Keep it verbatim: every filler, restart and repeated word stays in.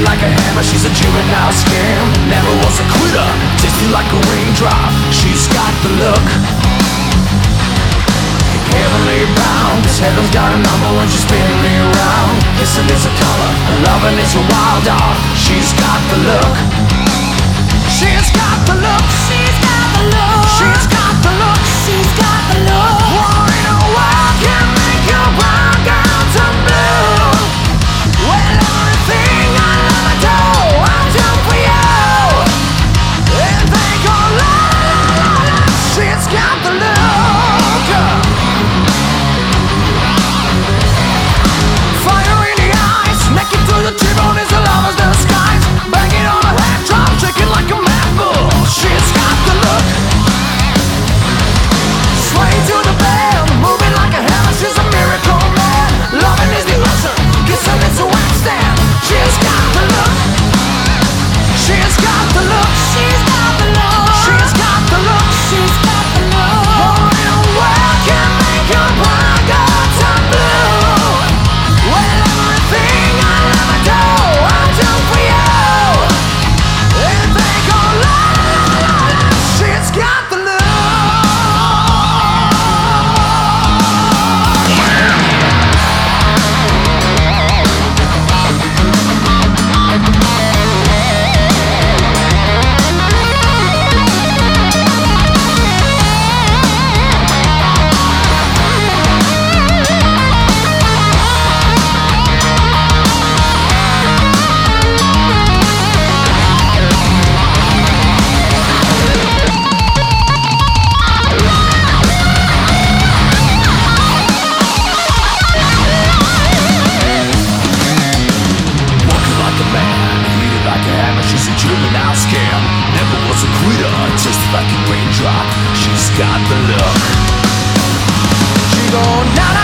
like a hammer, she's a juvenile scam. Never was a quitter, tasted like a raindrop. She's got the look, heavenly bound. This heaven's got a number when she's spinning me around. Kissing is a color, loving is a wild dog. She's got the look, she's got the look, she's got the look, she's got the look, she's got the look. War in a world can make your brown girl turn blue. Well, everything I love I do, I do for you. And they go la la la la. She's got the look, fire in the eyes, naked through the T-bone is the lover's disguise. Banging on her head, drop, shaking like a mad bull. She's got the look, sway to the band, moving like a hammer. She's a miracle man. Loving is the answer, kissing is a wax stand. She's got the look, she's got the look, she's got the look, she's got the look, she's got the look. War in a world can make your brown girl turn blue. Well, everything I love I do, I do for you. And they go la la la la. She's got the look. Walking like a man, heated like a hammer. She's a juvenile scam. Never was a quitter, tasted like a raindrop. She's got the look. She gon' na